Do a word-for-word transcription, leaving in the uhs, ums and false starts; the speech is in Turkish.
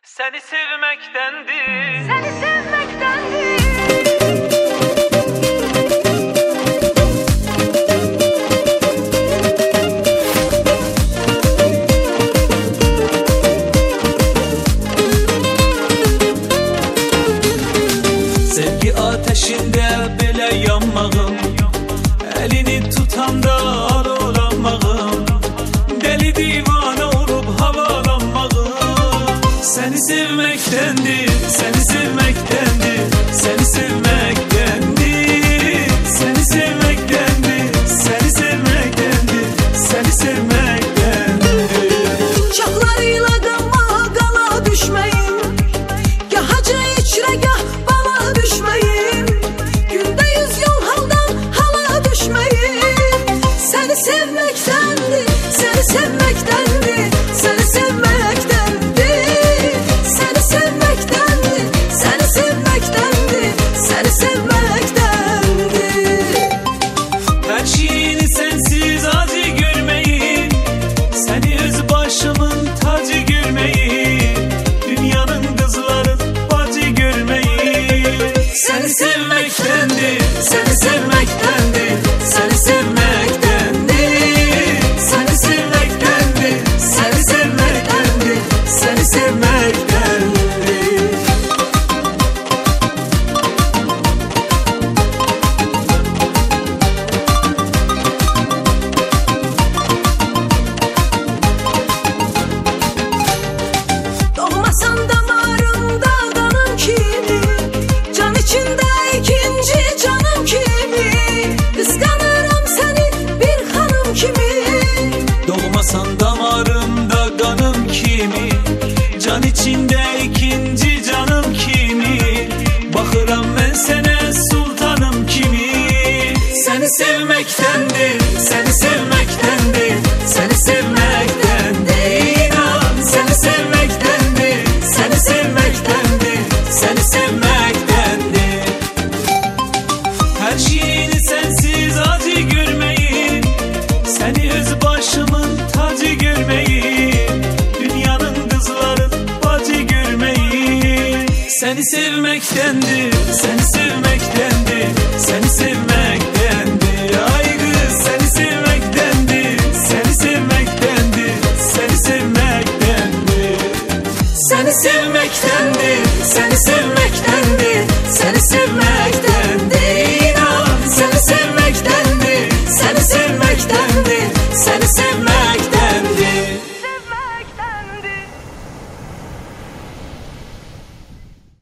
Seni sevmektendir. Seni sevmektendir. Sevgi ateşinde belə yanmağım, elini tutanda alılanmağım, deli divane olup havalanmağım. Seni sevmektendir, seni sevmektendir, seni sevmektendir, seni sevmektendir, seni sevmektendir, seni sevmektendir. Uşaqlarıyla qanmağa qala düşməyim, gah hacı içrə gah bala düşməyim, gündə yüz yol haldan hala düşməyim. Səni sevməkdəndir, səni sevməkdəndir, səni sevməkdəndir, səni sevməkdəndir, səni sevməkdəndir, səni sevməkdəndir. Her şeyini sensiz acı görmeyi, seni öz başımın tacı görmeyi, dünyanın kızları bacı görmeyi. Seni sevmektendir, seni sevmektendir, seni sevmektendir, seni sevmektendir, seni sevmektendir, seni sevmektendir. Doğmasan damarımda qanım kimi, can içində ikinci canım kimi, qısqanıram səni bir xanım kimi. Doğmasan damarımda kanım kimi, can içinde ikinci canım kimi, bakıram ben sene sultanım kimi. Seni sevmektendir, seni sevmektendir, seni sevmektendir, inan. Seni sevmektendir, seni sevmektendir, seni sevmektendir. Her şeyini sensiz acı görmeyi, seni öz başımın tacı görmeyi, dünyanın kızları bacı görmeyi. Seni sevmektendir, seni sevmektendir, seni sevmektendir. Ay kız, seni sevmektendir, seni sevmektendir, seni sevmektendir. Seni sevmektendir, seni sevmektendir, seni sevmektendir.